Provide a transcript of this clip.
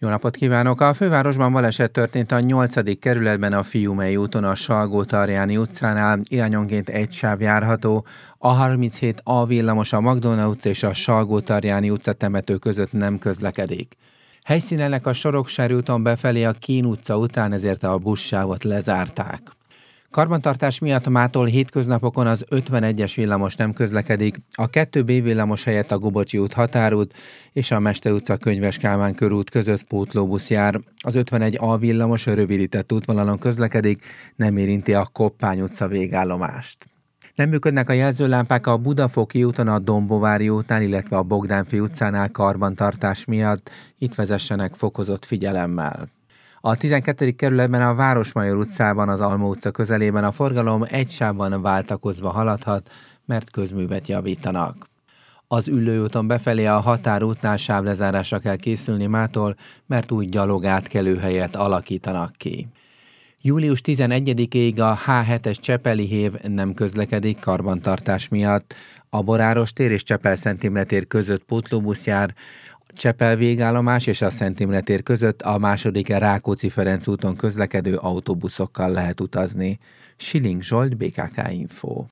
Jó napot kívánok! A fővárosban baleset történt a 8. kerületben a Fiumei úton a Salgó-Tarjáni utcánál, irányonként egy sáv járható, a 37A villamos a Magdolna utca és a Salgó-Tarjáni utca temető között nem közlekedik. Helyszínelnek a Soroksári úton befelé a Kín utca után, ezért a buszsávot lezárták. Karbantartás miatt mától hétköznapokon az 51-es villamos nem közlekedik, a 2B villamos helyett a Gubocsi út Határút és a Mester utca Könyves Kálmán körút között pótlóbusz jár. Az 51A villamos a rövidített útvonalon közlekedik, nem érinti a Koppány utca végállomást. Nem működnek a jelzőlámpák a Budafoki úton, a Dombovári útnál, illetve a Bogdánfi utcánál karbantartás miatt, itt vezessenek fokozott figyelemmel. A 12. kerületben a Városmajor utcában, az Alma utca közelében a forgalom egy sávban váltakozva haladhat, mert közművet javítanak. Az Üllői úton befelé a Határútnál sávlezárásra kell készülni mától, mert új gyalogátkelőhelyet alakítanak ki. Július 11-ig a H7-es Csepeli hév nem közlekedik karbantartás miatt. A Boráros tér és Csepel-Szent Imre tér között pótlóbusz jár, Csepel végállomás és a Szent Imre tér között a második Rákóczi-Ferenc úton közlekedő autóbuszokkal lehet utazni. Siling Zsolt, BKK Info.